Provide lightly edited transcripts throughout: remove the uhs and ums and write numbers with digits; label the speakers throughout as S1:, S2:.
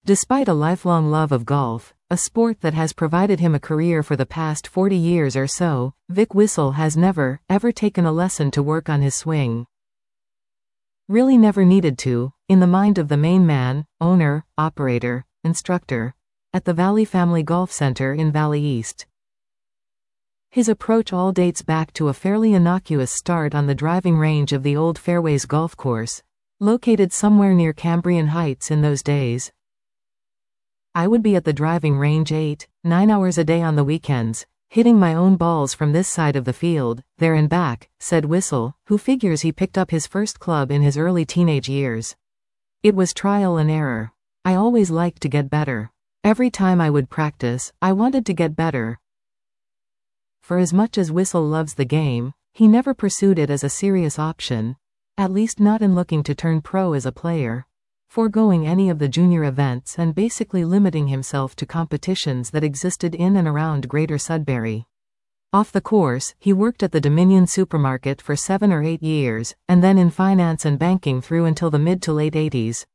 S1: Despite a lifelong love of golf, a sport that has provided him a career for the past 40 years or so, Vic Wissel has never, ever taken a lesson to work on his swing. Really never needed to, in the mind of the main man, owner, operator, instructor, at the Valley Family Golf Center in Valley East. His approach all dates back to a fairly innocuous start on the driving range of the old Fairways Golf Course, located somewhere near Cambrian Heights in those days. I would be at the driving range 8, 9 hours a day on the weekends, hitting my own balls from this side of the field, there and back, said Wissel, who figures he picked up his first club in his early teenage years. It was trial and error. I always liked to get better. Every time I would practice, I wanted to get better. For as much as Wissel loves the game, he never pursued it as a serious option, at least not in looking to turn pro as a player, foregoing any of the junior events and basically limiting himself to competitions that existed in and around Greater Sudbury. Off the course, he worked at the Dominion Supermarket for 7 or 8 years, and then in finance and banking through until the mid to late 80s.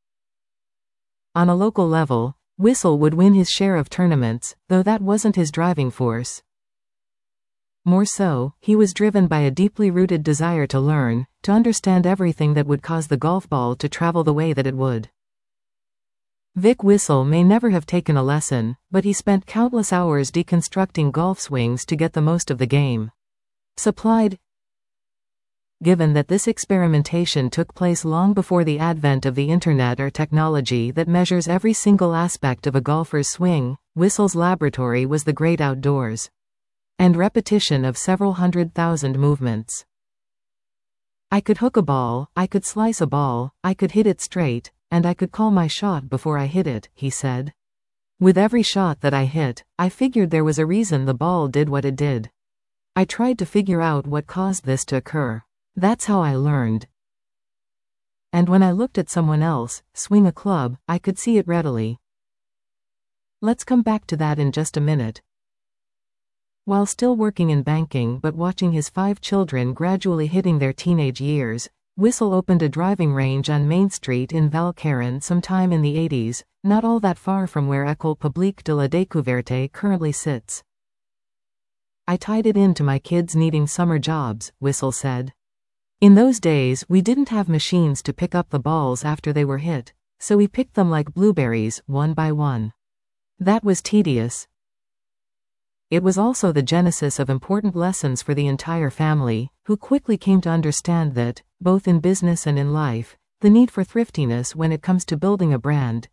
S1: On a local level, Wissel would win his share of tournaments, though that wasn't his driving force. More so, he was driven by a deeply rooted desire to learn, to understand everything that would cause the golf ball to travel the way that it would. Vic Wissel may never have taken a lesson, but he spent countless hours deconstructing golf swings to get the most of the game. Supplied. Given that this experimentation took place long before the advent of the internet or technology that measures every single aspect of a golfer's swing, Wissel's laboratory was the great outdoors. And repetition of several 100,000 movements. I could hook a ball, I could slice a ball, I could hit it straight, and I could call my shot before I hit it, he said. With every shot that I hit, I figured there was a reason the ball did what it did. I tried to figure out what caused this to occur. That's how I learned. And when I looked at someone else swing a club, I could see it readily. Let's come back to that in just a minute. While still working in banking but watching his 5 children gradually hitting their teenage years, Wissel opened a driving range on Main Street in Valcaron sometime in the 80s, not all that far from where École Publique de la Découverte currently sits. I tied it in to my kids needing summer jobs, Wissel said. In those days we didn't have machines to pick up the balls after they were hit, so we picked them like blueberries, one by one. That was tedious. It was also the genesis of important lessons for the entire family, who quickly came to understand that, both in business and in life, the need for thriftiness when it comes to building a brand.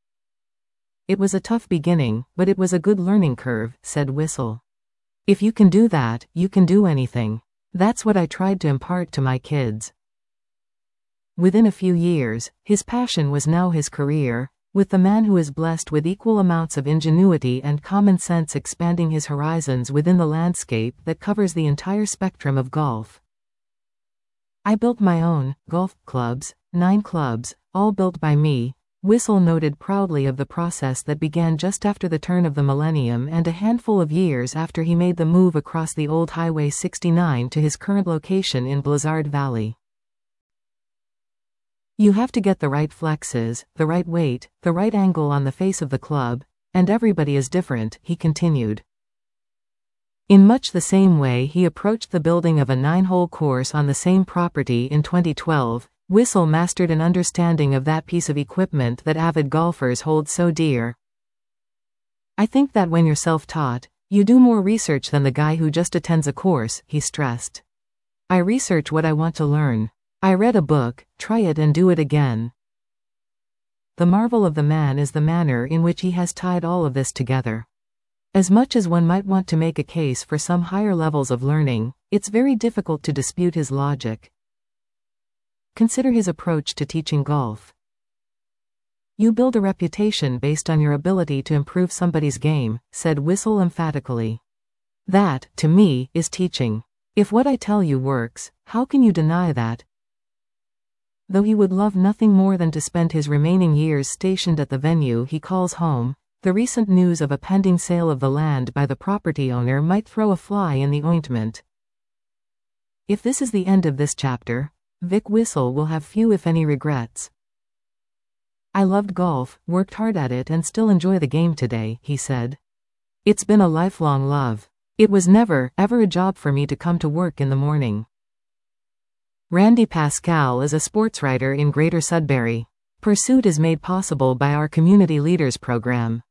S1: It was a tough beginning, but it was a good learning curve, said Wissel. If you can do that, you can do anything. That's what I tried to impart to my kids. Within a few years, his passion was now his career, with the man who is blessed with equal amounts of ingenuity and common sense expanding his horizons within the landscape that covers the entire spectrum of golf. I built my own golf clubs, 9 clubs, all built by me, Wissel noted proudly of the process that began just after the turn of the millennium and a handful of years after he made the move across the old Highway 69 to his current location in Blizzard Valley. You have to get the right flexes, the right weight, the right angle on the face of the club, and everybody is different, he continued. In much the same way he approached the building of a 9-hole course on the same property in 2012, Wissel mastered an understanding of that piece of equipment that avid golfers hold so dear. I think that when you're self-taught, you do more research than the guy who just attends a course, he stressed. I research what I want to learn. I read a book, try it and do it again. The marvel of the man is the manner in which he has tied all of this together. As much as one might want to make a case for some higher levels of learning, it's very difficult to dispute his logic. Consider his approach to teaching golf. You build a reputation based on your ability to improve somebody's game, said Wissel emphatically. That, to me, is teaching. If what I tell you works, how can you deny that? Though he would love nothing more than to spend his remaining years stationed at the venue he calls home, the recent news of a pending sale of the land by the property owner might throw a fly in the ointment. If this is the end of this chapter, Vic Wissel will have few if any regrets. I loved golf, worked hard at it and still enjoy the game today, he said. It's been a lifelong love. It was never, ever a job for me to come to work in the morning. Randy Pascal is a sportswriter in Greater Sudbury. Pursuit is made possible by our Community Leaders program.